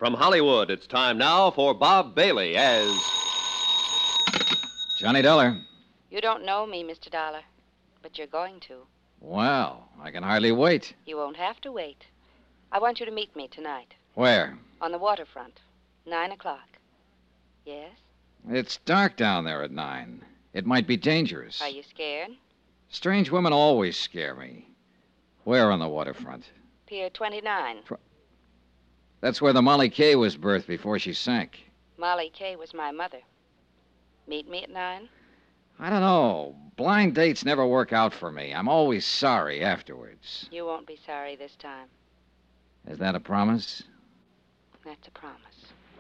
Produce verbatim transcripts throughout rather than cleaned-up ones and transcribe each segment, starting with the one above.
From Hollywood, it's time now for Bob Bailey as... Johnny Dollar. You don't know me, Mister Dollar, but you're going to. Well, I can hardly wait. You won't have to wait. I want you to meet me tonight. Where? On the waterfront. Nine o'clock. Yes? It's dark down there at nine. It might be dangerous. Are you scared? Strange women always scare me. Where on the waterfront? Pier twenty-nine. Tw- That's where the Molly Kay was birthed before she sank. Molly Kay was my mother. Meet me at nine? I don't know. Blind dates never work out for me. I'm always sorry afterwards. You won't be sorry this time. Is that a promise? That's a promise.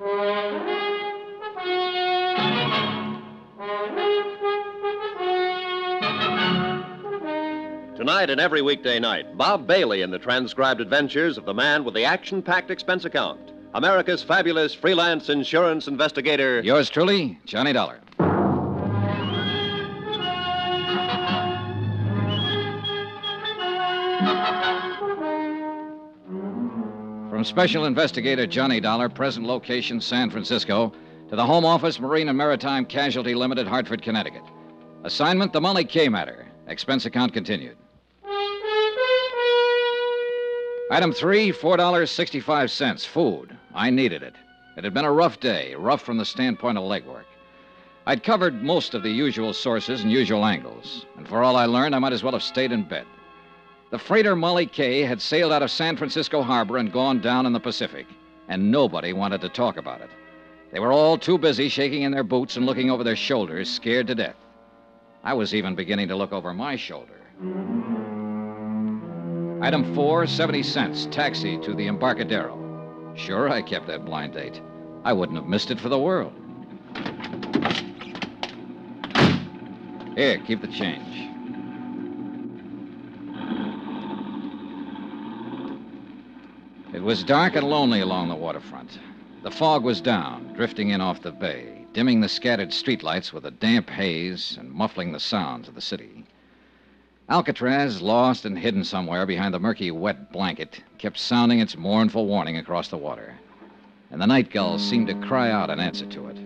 Tonight and every weekday night, Bob Bailey in the transcribed adventures of the man with the action-packed expense account. America's fabulous freelance insurance investigator. Yours truly, Johnny Dollar. From Special Investigator Johnny Dollar, present location San Francisco, to the Home Office, Marine and Maritime Casualty Limited, Hartford, Connecticut. Assignment, the Molly Kay matter. Expense account continued. Item three, four dollars and sixty-five cents, food. I needed it. It had been a rough day, rough from the standpoint of legwork. I'd covered most of the usual sources and usual angles, and for all I learned, I might as well have stayed in bed. The freighter Molly Kay had sailed out of San Francisco Harbor and gone down in the Pacific, and nobody wanted to talk about it. They were all too busy shaking in their boots and looking over their shoulders, scared to death. I was even beginning to look over my shoulder. Item four, seventy cents, taxi to the Embarcadero. Sure, I kept that blind date. I wouldn't have missed it for the world. Here, keep the change. It was dark and lonely along the waterfront. The fog was down, drifting in off the bay, dimming the scattered streetlights with a damp haze and muffling the sounds of the city. Alcatraz, lost and hidden somewhere behind the murky, wet blanket, kept sounding its mournful warning across the water. And the night gulls seemed to cry out in answer to it.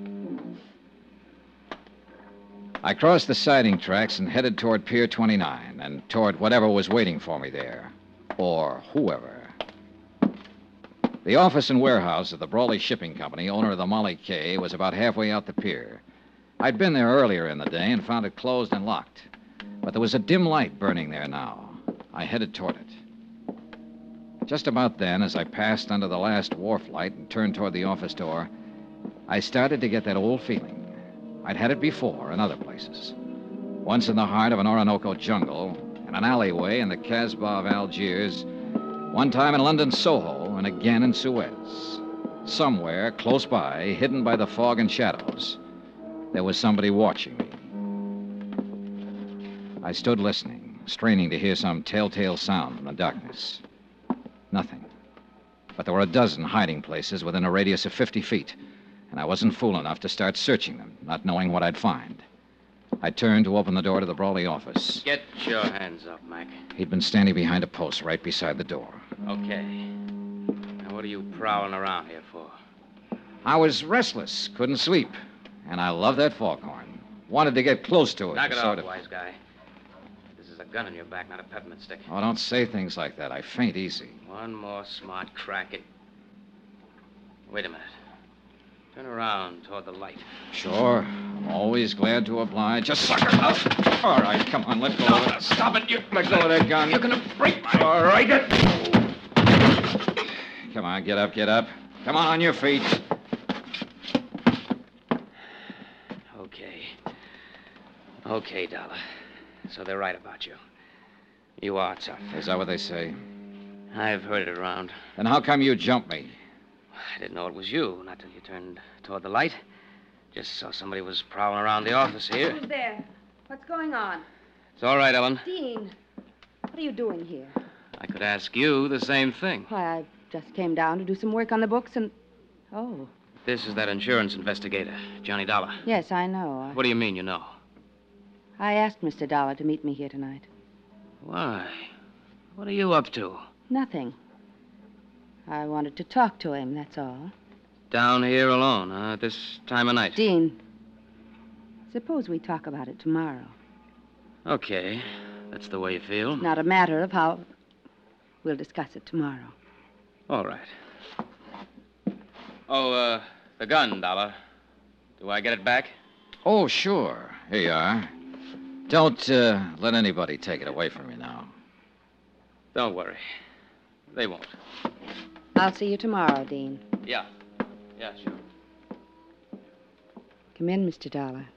I crossed the siding tracks and headed toward Pier twenty-nine and toward whatever was waiting for me there. Or whoever. The office and warehouse of the Brawley Shipping Company, owner of the Molly Kay, was about halfway out the pier. I'd been there earlier in the day and found it closed and locked. But there was a dim light burning there now. I headed toward it. Just about then, as I passed under the last wharf light and turned toward the office door, I started to get that old feeling. I'd had it before in other places. Once in the heart of an Orinoco jungle, in an alleyway in the Casbah of Algiers, one time in London Soho, and again in Suez. Somewhere close by, hidden by the fog and shadows, there was somebody watching me. I stood listening, straining to hear some telltale sound from the darkness. Nothing. But there were a dozen hiding places within a radius of fifty feet, and I wasn't fool enough to start searching them, not knowing what I'd find. I turned to open the door to the Brawley office. Get your hands up, Mac. He'd been standing behind a post right beside the door. Okay. Now, what are you prowling around here for? I was restless, couldn't sleep, and I loved that foghorn. Wanted to get close to it. Knock it sort off, of... wise guy. This is a gun in your back, not a peppermint stick. Oh, don't say things like that. I faint easy. One more smart crack at... Wait a minute. Turn around toward the light. Sure. I'm always glad to oblige. Just sucker up. All right, come on, let go No, of it. stop it. You... Let go of that gun. You're gonna break my... All right. Get... Come on, get up, get up. Come on, on your feet. Okay. Okay, Dollar. So they're right about you. You are tough. Is that what they say? I've heard it around. Then how come you jumped me? I didn't know it was you, not till you turned toward the light. Just saw somebody was prowling around the office here. Who's there? What's going on? It's all right, Ellen. Dean, what are you doing here? I could ask you the same thing. Why, I just came down to do some work on the books and... Oh. This is that insurance investigator, Johnny Dollar. Yes, I know. What do you mean you know? I asked Mister Dollar to meet me here tonight. Why? What are you up to? Nothing. I wanted to talk to him, that's all. Down here alone, huh? At this time of night. Dean, suppose we talk about it tomorrow. Okay. That's the way you feel. It's not a matter of how. We'll discuss it tomorrow. All right. Oh, uh, the gun, Dollar. Do I get it back? Oh, sure. Here you are. Don't uh, let anybody take it away from you now. Don't worry. They won't. I'll see you tomorrow, Dean. Yeah. Yeah, sure. Come in, Mister Dollar.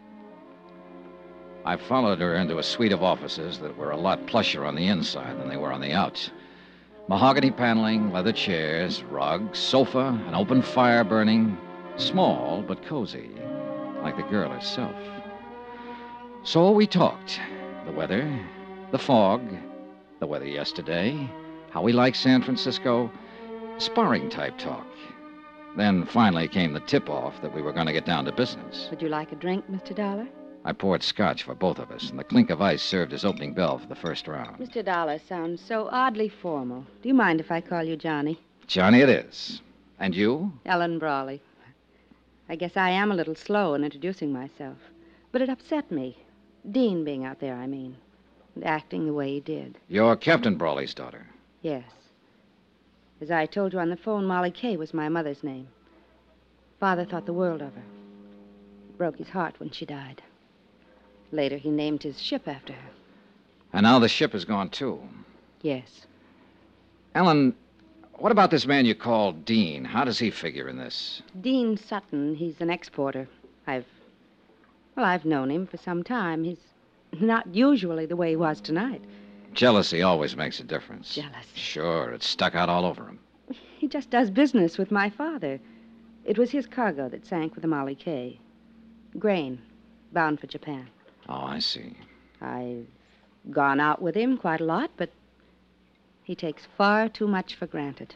I followed her into a suite of offices that were a lot plusher on the inside than they were on the outs. Mahogany paneling, leather chairs, rugs, sofa, an open fire burning. Small, but cozy, like the girl herself. So we talked. The weather, the fog, the weather yesterday, how we like San Francisco, sparring-type talk. Then finally came the tip-off that we were going to get down to business. Would you like a drink, Mister Dollar? I poured scotch for both of us, and the clink of ice served as opening bell for the first round. Mister Dollar sounds so oddly formal. Do you mind if I call you Johnny? Johnny it is. And you? Ellen Brawley. I guess I am a little slow in introducing myself. But it upset me. Dean being out there, I mean. And acting the way he did. You're Captain Brawley's daughter. Yes. As I told you on the phone, Molly Kay was my mother's name. Father thought the world of her. It broke his heart when she died. Later, he named his ship after her. And now the ship is gone, too. Yes. Ellen, what about this man you call Dean? How does he figure in this? Dean Sutton, he's an exporter. I've... Well, I've known him for some time. He's not usually the way he was tonight. Jealousy always makes a difference. Jealousy. Sure, it's stuck out all over him. He just does business with my father. It was his cargo that sank with the Molly Kay. Grain, bound for Japan. Oh, I see. I've gone out with him quite a lot, but he takes far too much for granted.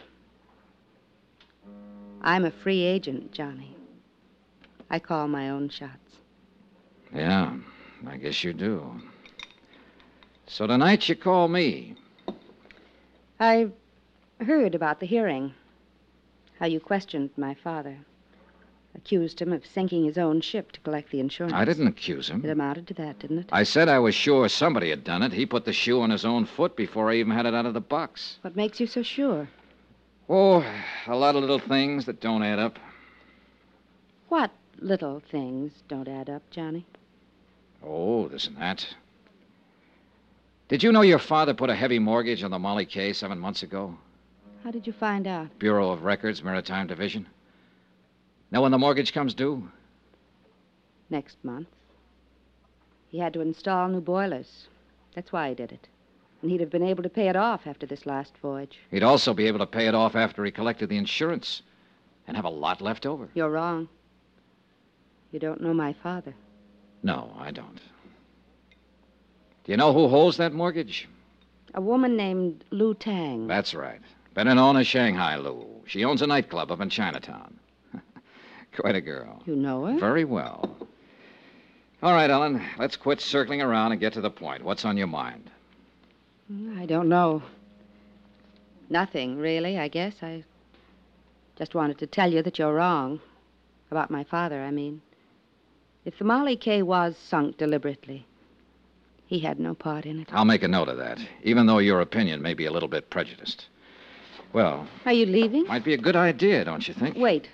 I'm a free agent, Johnny. I call my own shots. Yeah, I guess you do. So tonight you call me. I heard about the hearing. How you questioned my father. Accused him of sinking his own ship to collect the insurance. I didn't accuse him. It amounted to that, didn't it? I said I was sure somebody had done it. He put the shoe on his own foot before I even had it out of the box. What makes you so sure? Oh, a lot of little things that don't add up. What little things don't add up, Johnny? Oh, this and that. Did you know your father put a heavy mortgage on the Molly Kay seven months ago? How did you find out? Bureau of Records, Maritime Division. Know when the mortgage comes due? Next month. He had to install new boilers. That's why he did it. And he'd have been able to pay it off after this last voyage. He'd also be able to pay it off after he collected the insurance and have a lot left over. You're wrong. You don't know my father. No, I don't. Do you know who holds that mortgage? A woman named Lou Tang. That's right. Better known as Shanghai Lou. She owns a nightclub up in Chinatown. Quite a girl. You know her? Very well. All right, Ellen, let's quit circling around and get to the point. What's on your mind? I don't know. Nothing, really, I guess. I just wanted to tell you that you're wrong. About my father, I mean. If the Molly Kay was sunk deliberately, he had no part in it. I'll make a note of that, even though your opinion may be a little bit prejudiced. Well... Are you leaving? Might be a good idea, don't you think? Wait.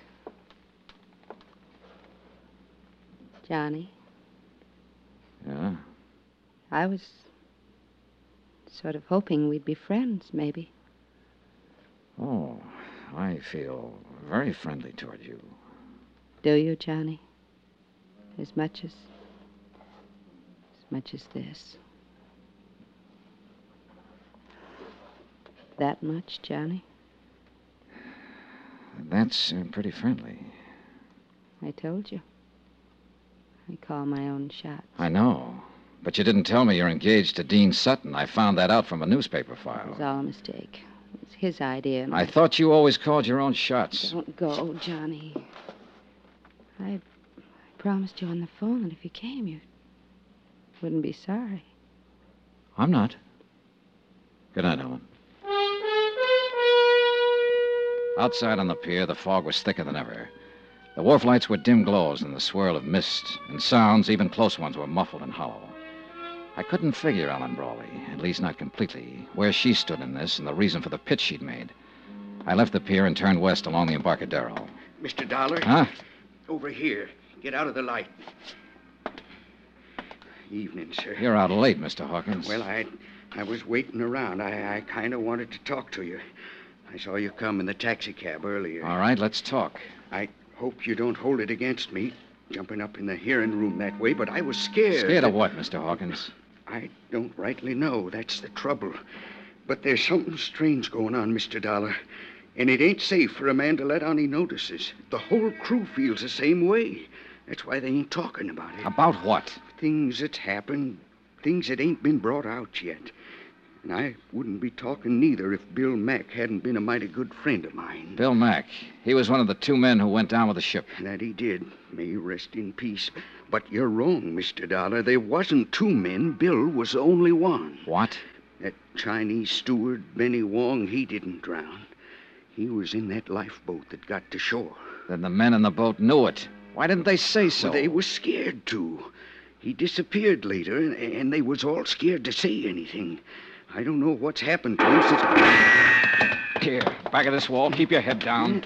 Johnny. Yeah? I was sort of hoping we'd be friends, maybe. Oh, I feel very friendly toward you. Do you, Johnny? As much as... as much as this. That much, Johnny? That's uh, pretty friendly. I told you. I call my own shots. I know. But you didn't tell me you're engaged to Dean Sutton. I found that out from a newspaper It file. was all a mistake. It was his idea. And I thought you always called your own shots. Don't go, Johnny. I, I promised you on the phone that if you came, you wouldn't be sorry. I'm not. Good night, Ellen. Outside on the pier, the fog was thicker than ever. The wharf lights were dim glows in the swirl of mist, and sounds, even close ones, were muffled and hollow. I couldn't figure Ellen Brawley, at least not completely, where she stood in this and the reason for the pitch she'd made. I left the pier and turned west along the Embarcadero. Mister Dollar? Huh? Over here. Get out of the light. Evening, sir. You're out late, Mister Hawkins. Well, I I was waiting around. I, I kind of wanted to talk to you. I saw you come in the taxicab earlier. All right, let's talk. I hope you don't hold it against me, jumping up in the hearing room that way, but I was scared. Scared of what, Mister Hawkins? I don't rightly know. That's the trouble. But there's something strange going on, Mister Dollar. And it ain't safe for a man to let on he notices. The whole crew feels the same way. That's why they ain't talking about it. About what? Things that's happened, things that ain't been brought out yet. And I wouldn't be talking neither if Bill Mack hadn't been a mighty good friend of mine. Bill Mack. He was one of the two men who went down with the ship. That he did. May he rest in peace. But you're wrong, Mister Dollar. There wasn't two men. Bill was the only one. What? That Chinese steward, Benny Wong, he didn't drown. He was in that lifeboat that got to shore. Then the men in the boat knew it. Why didn't they say so? Well, they was scared to. He disappeared later, and, and they was all scared to say anything. I don't know what's happened to him since... Here, back of this wall. Keep your head down.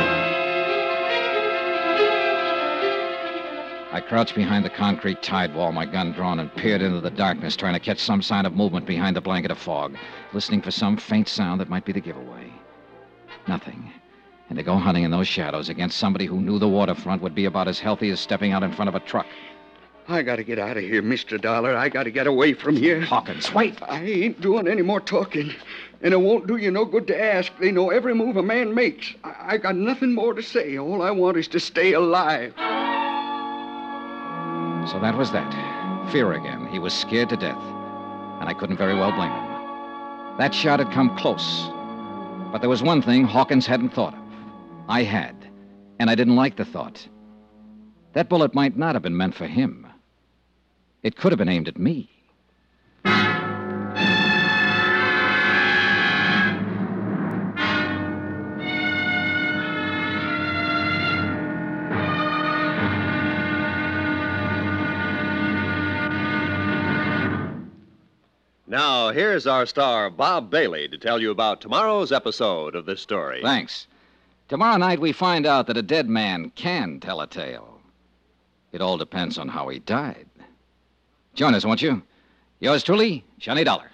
I crouched behind the concrete tide wall, my gun drawn, and peered into the darkness, trying to catch some sign of movement behind the blanket of fog, listening for some faint sound that might be the giveaway. Nothing. And to go hunting in those shadows against somebody who knew the waterfront would be about as healthy as stepping out in front of a truck. I gotta get out of here, Mister Dollar. I gotta get away from here. Hawkins, wait! I ain't doing any more talking. And it won't do you no good to ask. They know every move a man makes. I, I got nothing more to say. All I want is to stay alive. So that was that. Fear again. He was scared to death. And I couldn't very well blame him. That shot had come close. But there was one thing Hawkins hadn't thought of. I had. And I didn't like the thought. That bullet might not have been meant for him. It could have been aimed at me. Now, here's our star, Bob Bailey, to tell you about tomorrow's episode of this story. Thanks. Tomorrow night we find out that a dead man can tell a tale. It all depends on how he died. Join us, won't you? Yours truly, Johnny Dollar.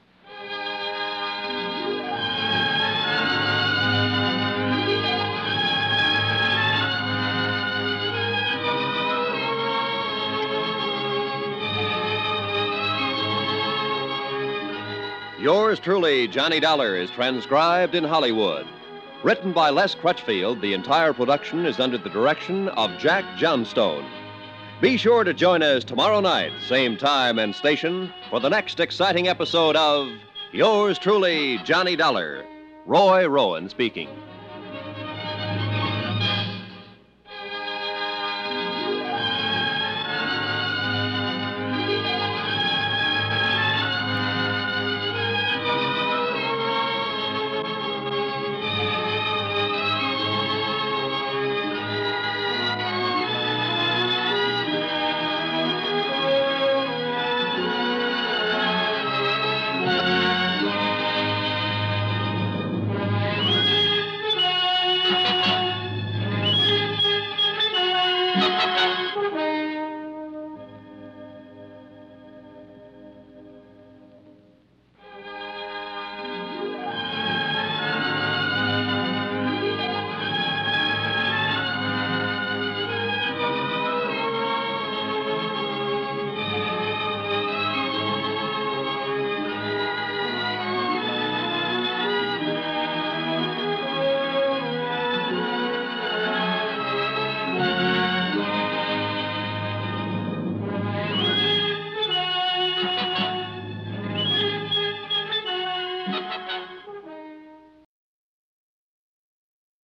Yours truly, Johnny Dollar, is transcribed in Hollywood. Written by Les Crutchfield, the entire production is under the direction of Jack Johnstone. Be sure to join us tomorrow night, same time and station, for the next exciting episode of Yours truly, Johnny Dollar. Roy Rowan speaking.